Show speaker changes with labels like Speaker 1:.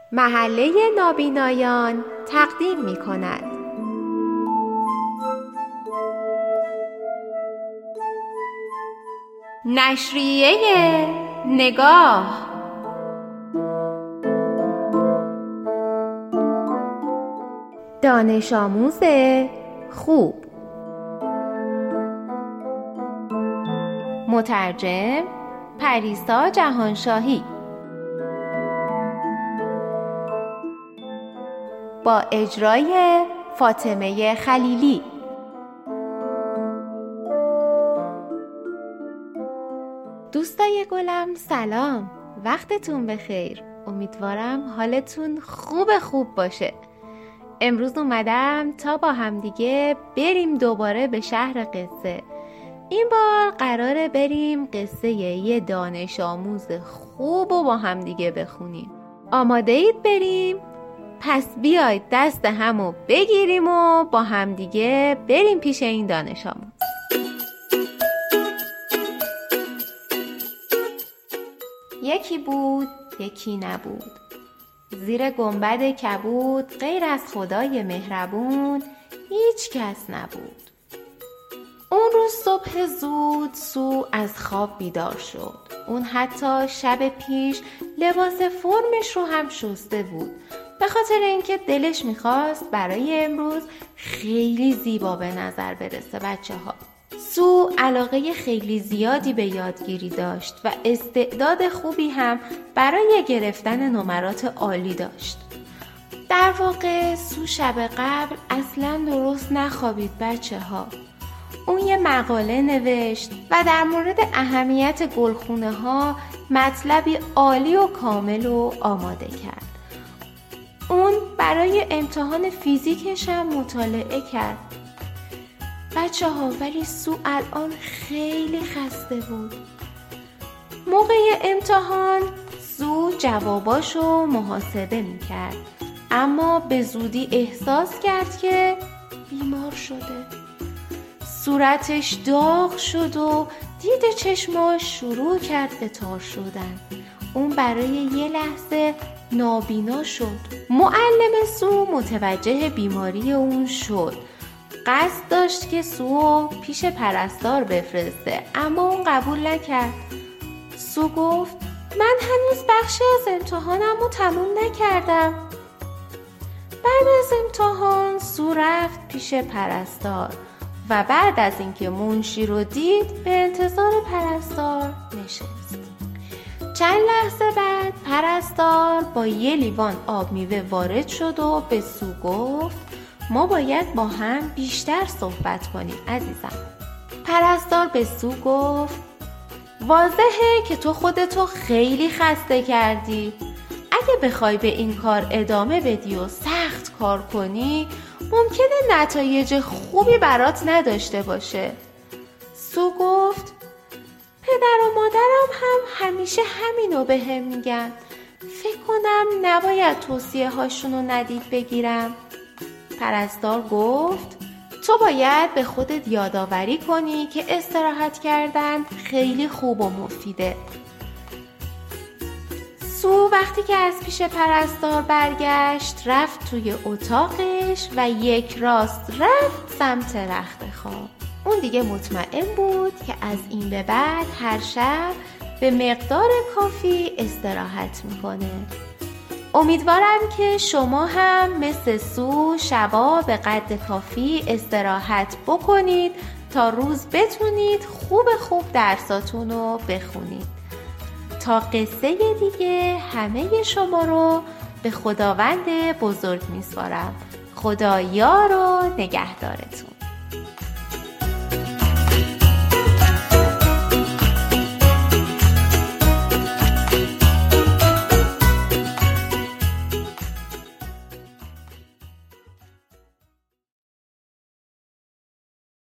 Speaker 1: محله نابینایان تقدیم می کند. نشریه نگاه. دانش آموز خوب. مترجم پریسا جهانشاهی. با اجرای فاطمه خلیلی. دوستای گلم سلام، وقتتون بخیر. امیدوارم حالتون خوب باشه. امروز اومدم تا با همدیگه بریم دوباره به شهر قصه. این بار قراره بریم قصه یه دانش آموز خوب و با همدیگه بخونیم. آماده اید بریم؟ پس بیاید دست همو بگیریم و با همدیگه بریم پیش این دانش آموز. یکی بود یکی نبود، زیر گنبد کبود غیر از خدای مهربون هیچ کس نبود. اون روز صبح زود سو از خواب بیدار شد. اون حتی شب پیش لباس فرمش رو هم شسته بود، به خاطر اینکه دلش میخواست برای امروز خیلی زیبا به نظر برسه. بچه‌ها، سو علاقه خیلی زیادی به یادگیری داشت و استعداد خوبی هم برای گرفتن نمرات عالی داشت. در واقع سو شب قبل اصلا درست نخوابید بچه‌ها. اون یه مقاله نوشت و در مورد اهمیت گلخونه ها مطلبی عالی و کامل و آماده کرد. اون برای امتحان فیزیکش هم مطالعه کرد. بچه‌ها، ولی سو الان خیلی خسته بود. موقع امتحان سو جواباشو محاسبه میکرد، اما به زودی احساس کرد که بیمار شده. صورتش داغ شد و دید چشماش شروع کرد به تار شدن. اون برای یه لحظه نابینا شد. معلم سو متوجه بیماری اون شد. قصد داشت که سو پیش پرستار بفرسته، اما اون قبول نکرد. سو گفت من هنوز بخشی از امتحانم رو تموم نکردم. بعد از امتحان سو رفت پیش پرستار و بعد از اینکه منشی رو دید به انتظار پرستار نشست. چند لحظه بعد پرستار با یه لیوان آب میوه وارد شد و به سو گفت ما باید با هم بیشتر صحبت کنیم عزیزم. پرستار به سو گفت واضحه که تو خودتو خیلی خسته کردی. اگه بخوای به این کار ادامه بدی و سخت کار کنی ممکنه نتایج خوبی برات نداشته باشه. سو گفت پدر و مادرم هم همیشه همینو بهم میگن. فکر کنم نباید توصیه هاشونو ندید بگیرم. پرستار گفت تو باید به خودت یادآوری کنی که استراحت کردن خیلی خوب و مفیده. سو وقتی که از پیش پرستار برگشت رفت توی اتاقش و یک راست رفت سمت رخت خواب. اون دیگه مطمئن بود که از این به بعد هر شب به مقدار کافی استراحت میکنه. امیدوارم که شما هم مثل سو شبا به قدر کافی استراحت بکنید تا روز بتونید خوب درساتون رو بخونید. تا قصه دیگه همه شما رو به خداوند بزرگ میسپارم. خدا یار و نگهدارتون.